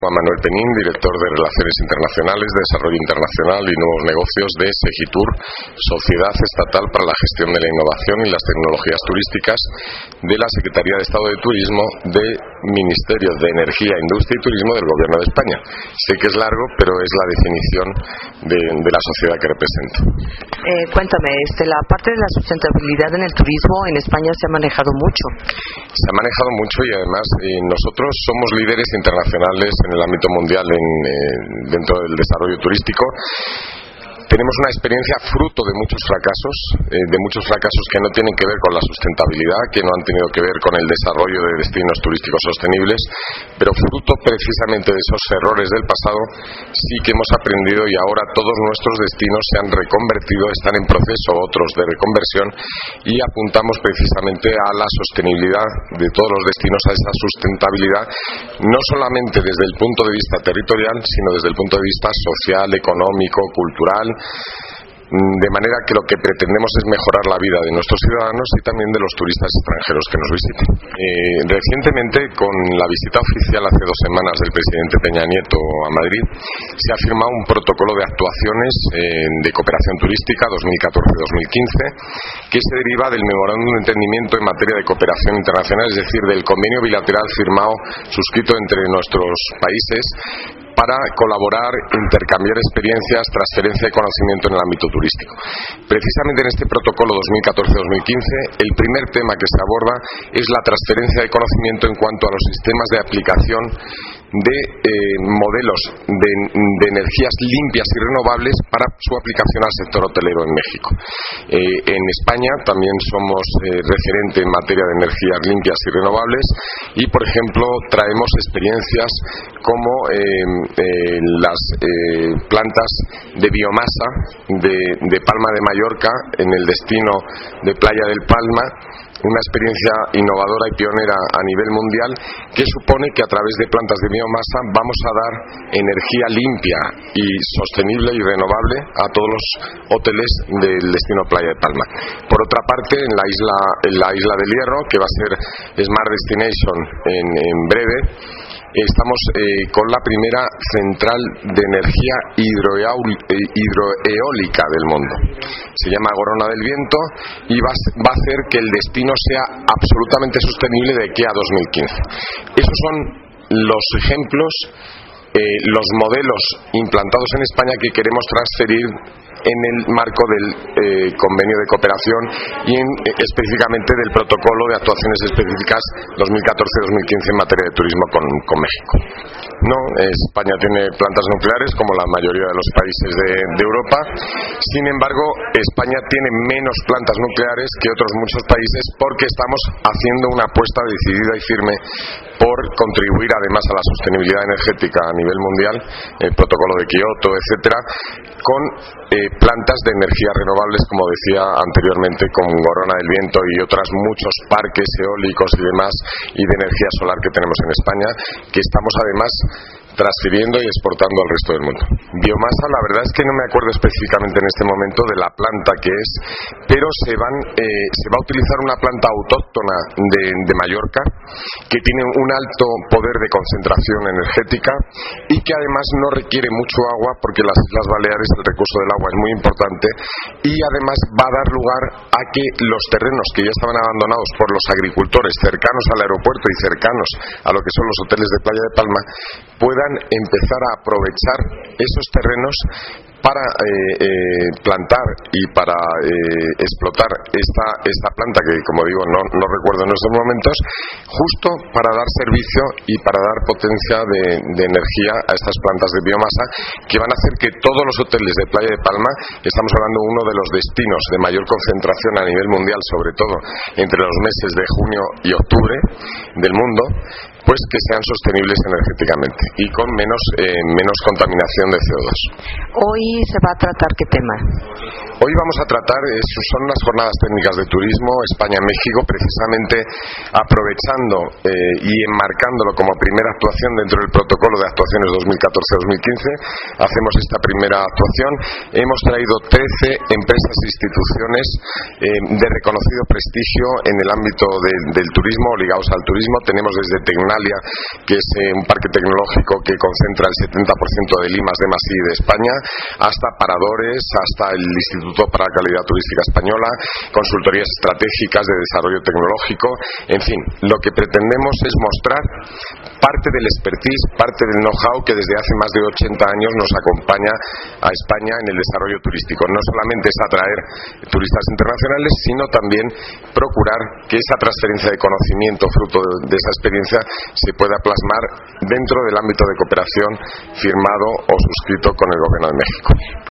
Juan Manuel Penín, director de Relaciones Internacionales, Desarrollo Internacional y Nuevos Negocios de Segitur, Sociedad Estatal para la Gestión de la Innovación y las Tecnologías Turísticas de la Secretaría de Estado de Turismo del Ministerio de Energía, Industria y Turismo del Gobierno de España. Sé que es largo, pero es la definición de la sociedad que represento. Cuéntame, la parte de la sustentabilidad en el turismo en España se ha manejado mucho. Se ha manejado mucho y además nosotros somos líderes internacionales en el ámbito mundial dentro del desarrollo turístico. Tenemos una experiencia fruto de muchos fracasos que no tienen que ver con la sustentabilidad, que no han tenido que ver con el desarrollo de destinos turísticos sostenibles, pero fruto precisamente de esos errores del pasado sí que hemos aprendido y ahora todos nuestros destinos se han reconvertido, están en proceso otros de reconversión y apuntamos precisamente a la sostenibilidad de todos los destinos, a esa sustentabilidad, no solamente desde el punto de vista territorial, sino desde el punto de vista social, económico, cultural, de manera que lo que pretendemos es mejorar la vida de nuestros ciudadanos y también de los turistas extranjeros que nos visiten. Recientemente, con la visita oficial hace 2 semanas del presidente Peña Nieto a Madrid, se ha firmado un protocolo de actuaciones de cooperación turística 2014-2015 que se deriva del memorándum de entendimiento en materia de cooperación internacional, es decir, del convenio bilateral firmado, suscrito entre nuestros países para colaborar, intercambiar experiencias, transferencia de conocimiento en el ámbito turístico. Precisamente en este protocolo 2014-2015, el primer tema que se aborda es la transferencia de conocimiento en cuanto a los sistemas de aplicación de modelos de energías limpias y renovables para su aplicación al sector hotelero en México. En España también somos referente en materia de energías limpias y renovables y, por ejemplo, traemos experiencias como las plantas de biomasa de Palma de Mallorca en el destino de Playa del Palma, una experiencia innovadora y pionera a nivel mundial que supone que a través de plantas de biomasa vamos a dar energía limpia y sostenible y renovable a todos los hoteles del destino Playa de Palma. Por otra parte, en la isla del Hierro, que va a ser Smart Destination en breve, estamos con la primera central de energía hidroeólica del mundo. Se llama Gorona del Viento y va a hacer que el destino sea absolutamente sostenible de aquí a 2015. Esos son los ejemplos, los modelos implantados en España que queremos transferir en el marco del convenio de cooperación y específicamente del protocolo de actuaciones específicas 2014-2015 en materia de turismo con México. No, España tiene plantas nucleares como la mayoría de los países de Europa. Sin embargo, España tiene menos plantas nucleares que otros muchos países porque estamos haciendo una apuesta decidida y firme por contribuir además a la sostenibilidad energética a nivel mundial, el protocolo de Kioto, etcétera, con plantas de energías renovables, como decía anteriormente, con Gorona del Viento y otros muchos parques eólicos y demás, y de energía solar que tenemos en España, que estamos además transfiriendo y exportando al resto del mundo. Biomasa, la verdad es que no me acuerdo específicamente en este momento de la planta que es, pero se va a utilizar una planta autóctona de Mallorca que tiene un alto poder de concentración energética y que además no requiere mucho agua porque las Islas Baleares el recurso del agua es muy importante y además va a dar lugar a que los terrenos que ya estaban abandonados por los agricultores cercanos al aeropuerto y cercanos a lo que son los hoteles de Playa de Palma puedan empezar a aprovechar esos terrenos para plantar y para explotar esta planta que, como digo, no recuerdo en estos momentos, justo para dar servicio y para dar potencia de energía a estas plantas de biomasa que van a hacer que todos los hoteles de Playa de Palma, estamos hablando de uno de los destinos de mayor concentración a nivel mundial, sobre todo entre los meses de junio y octubre del mundo, pues que sean sostenibles energéticamente y con menos contaminación de CO2. Hoy se va a tratar ¿qué tema? Hoy vamos a tratar, son unas jornadas técnicas de turismo España-México, precisamente aprovechando y enmarcándolo como primera actuación dentro del protocolo de actuaciones 2014-2015. Hacemos esta primera actuación. Hemos traído 13 empresas e instituciones de reconocido prestigio en el ámbito del turismo o ligados al turismo. Tenemos desde Tecnalia Terminalia, que es un parque tecnológico que concentra el 70% del I+D+I de España, hasta paradores, hasta el Instituto para la Calidad Turística Española, consultorías estratégicas de desarrollo tecnológico. En fin, lo que pretendemos es mostrar parte del expertise, parte del know-how que desde hace más de 80 años nos acompaña a España en el desarrollo turístico. No solamente es atraer turistas internacionales, sino también procurar que esa transferencia de conocimiento fruto de esa experiencia se pueda plasmar dentro del ámbito de cooperación firmado o suscrito con el Gobierno de México.